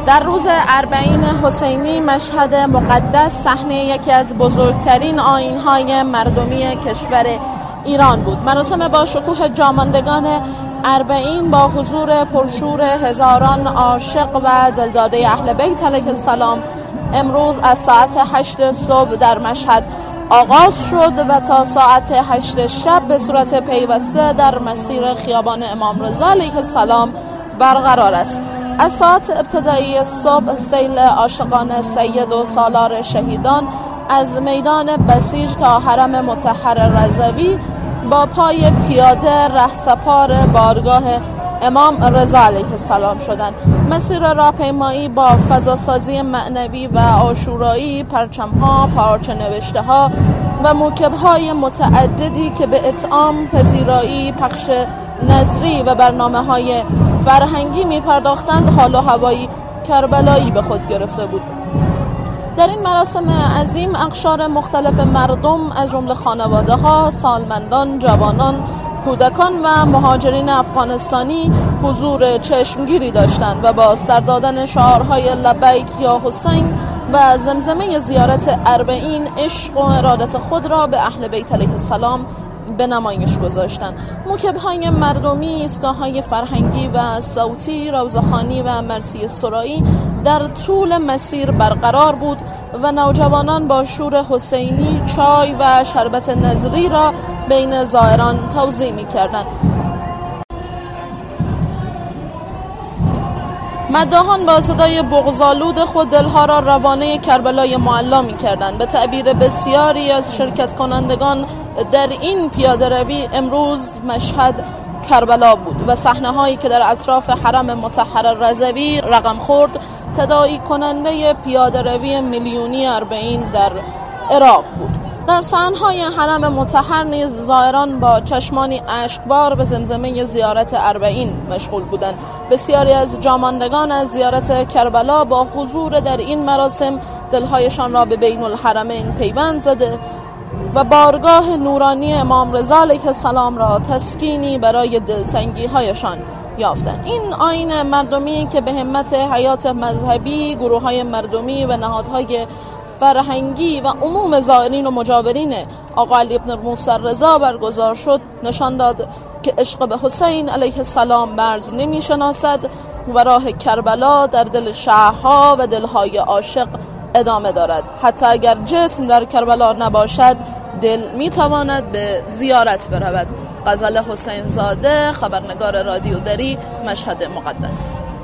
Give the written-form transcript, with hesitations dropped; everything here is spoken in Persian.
در روز اربعین حسینی مشهد مقدس صحنه یکی از بزرگترین آیین‌های مردمی کشور ایران بود. مراسم با شکوه جاماندگان اربعین با حضور پرشور هزاران عاشق و دلداده اهل بیت علیه السلام امروز از ساعت 8 صبح در مشهد آغاز شد و تا ساعت 8 شب به صورت پیوسته در مسیر خیابان امام رضا علیه السلام برقرار است. از ساعت ابتدایی صبح سیل عاشقان سید و سالار شهیدان از میدان بسیج تا حرم مطهر رضوی با پای پیاده رهسپار بارگاه امام رضا علیه السلام شدند. مسیر راهپیمایی با فضاسازی معنوی و عاشورایی، پرچم‌ها، پارچه نوشته‌ها و موکب‌های متعددی که به اطعام، پذیرایی، پخش نظری و برنامه‌های فرهنگی می‌پرداختند، حال و هوایی کربلایی به خود گرفته بود. در این مراسم عظیم اقشار مختلف مردم از جمله خانواده‌ها، سالمندان، جوانان، کودکان و مهاجرین افغانستانی حضور چشمگیری داشتند و با سر دادن شعارهای لبیک یا حسین و زمزمه زیارت اربعین عشق و ارادت خود را به اهل بیت علیه السلام به نمایش گذاشتند. موکب‌های مردمی، ایستگاه‌های فرهنگی و صوتی، روضه‌خوانی و مرثیه سرایی در طول مسیر برقرار بود و نوجوانان با شور حسینی چای و شربت نظری را بین زائران توزیع می‌کردند. مداحان با صدای بغض‌آلود خود دلها را روانه کربلای معلا می‌کردند. به تعبیر بسیاری از شرکت کنندگان در این پیاده روی امروز مشهد کربلا بود و صحنه‌هایی که در اطراف حرم مطهر رضوی رقم خورد تداعی کننده پیاده روی میلیونی اربعین در عراق بود. در صحنه‌های حرم مطهر نیز زائران با چشمانی اشکبار به زمزمه زیارت اربعین مشغول بودند. بسیاری از جاماندگان از زیارت کربلا با حضور در این مراسم دلهایشان را به بین الحرمین پیوند زده و بارگاه نورانی امام رضا علیه السلام را تسکینی برای دلتنگی هایشان یافتند. این آیین مردمی که به همت حیات مذهبی، گروه‌های مردمی و نهادهای فرهنگی و عموم زائرین و مجاورین آقا علی بن موسی رضا برگزار شد، نشان داد که عشق به حسین علیه السلام مرز نمی شناسد و راه کربلا در دل شهرها و دلهای عاشق ادامه دارد. حتی اگر جسم در کربلا نباشد، دل می تواند به زیارت برود. غزل حسین زاده، خبرنگار رادیو دری، مشهد مقدس.